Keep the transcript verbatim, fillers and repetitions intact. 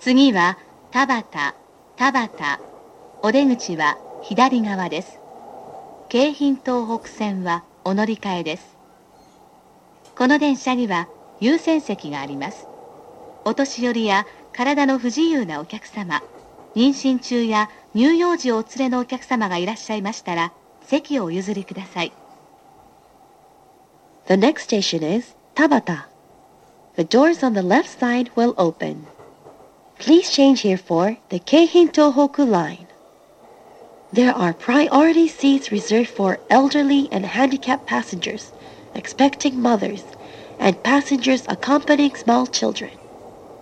次は田端、田端。お出口は左側です。京浜東北線はお乗り換えです。この電車には優先席があります。お年寄りや体の不自由なお客様、妊娠中や乳幼児をお連れのお客様がいらっしゃいましたら、席をお譲りください。 The next station is Tabata. The doors on the left side will open. Please change here for the Keihin Tohoku line. There are priority seats reserved for elderly and handicapped passengers, expecting mothers, and passengers accompanying small children.